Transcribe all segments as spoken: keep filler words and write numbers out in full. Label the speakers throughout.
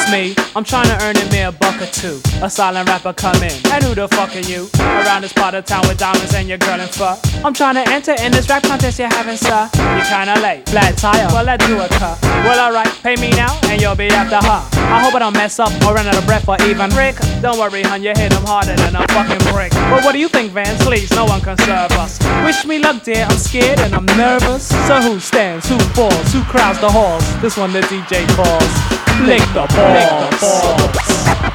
Speaker 1: me. I'm trying to earn a mere buck or two. A silent rapper come in. And who the fuck are you? Around this part of town with diamonds and your girl in fur. I'm trying to enter in this rap contest you're having, sir. You're kinda late, flat tire, well let's do it, cut. Well alright, pay me now and you'll be after her. I hope I don't mess up or run out of breath or even Rick. Don't worry, hun, you hit him harder than a fucking brick. But what do you think, Vance? Please, no one can serve us. Wish me luck, dear, I'm scared and I'm nervous. So who stands, who falls, who crowds the halls? This one the D J calls Lick the balls. Lick the balls.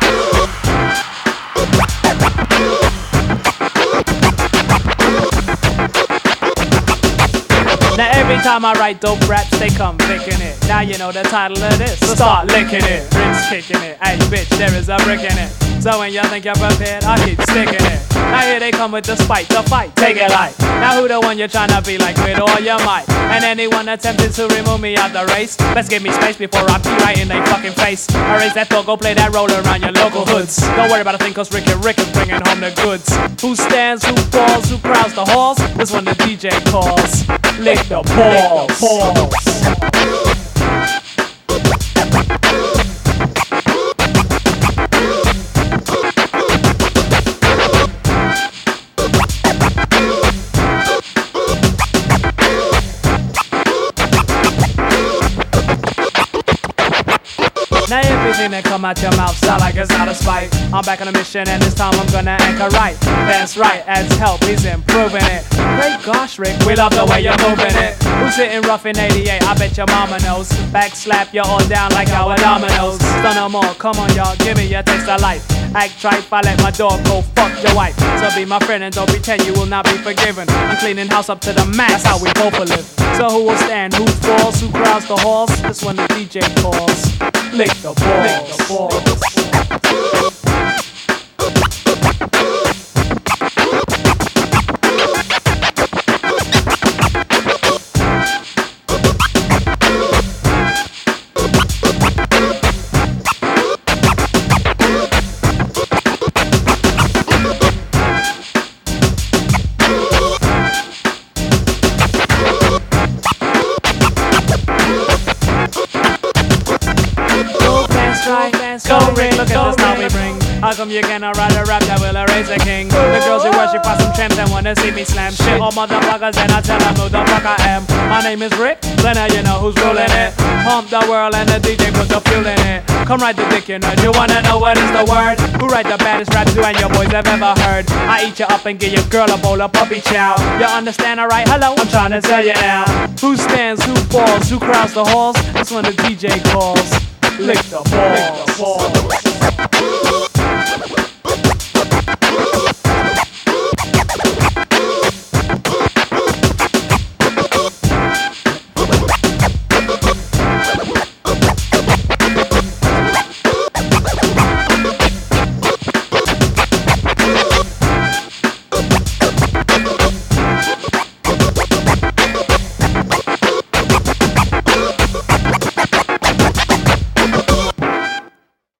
Speaker 1: Now every time I write dope raps, they come picking it. Now you know the title of this, so start licking it. Bricks kicking it, hey bitch, there is a brick in it. So when you think you're prepared, I keep sticking it. Now here they come with the spite, the fight, take it light. Now who the one you're trying to be like with all your might? And anyone attempting to remove me out the race, best give me space before I pee right in they fucking face. I raise that thought, go play that roller around your local hoods. Don't worry about a thing cause Rick and Rick is bringing home the goods. Who stands, who falls, who crowds the halls? This one the D J calls Lick the balls. Now everything that come out your mouth sound like it's out of spite. I'm back on a mission and this time I'm gonna anchor right. That's right, as help, he's improving it. Great gosh, Rick, we love the way you're moving it. Who's sitting rough in eighty-eight? I bet your mama knows. Back slap you all down like our dominoes. Stun no more, come on y'all, give me your taste of life. Act tripe, I let my dog go fuck your wife. So be my friend and don't pretend you will not be forgiven. I'm cleaning house up to the max, that's how we both will live. So who will stand, who falls, who crowds the halls? This one the D J calls Lick the balls. Lick the balls. Go Rick, look at the style we bring. How come you cannot write a rap that will erase a king? The girls who worship are some tramps and wanna see me slam shit. All motherfuckers and I tell them who the fuck I am. My name is Rick, then now you know who's ruling it. Pump the world and the D J put the fuel in it. Come ride the dick, you know. You wanna know what is the word? Who write the baddest raps you and your boys have ever heard? I eat you up and give your girl a bowl of puppy chow. You understand, alright? Hello, I'm trying to tell you now. Who stands, who falls, who crowds the halls? This one the D J calls Lick the balls. Lick the balls.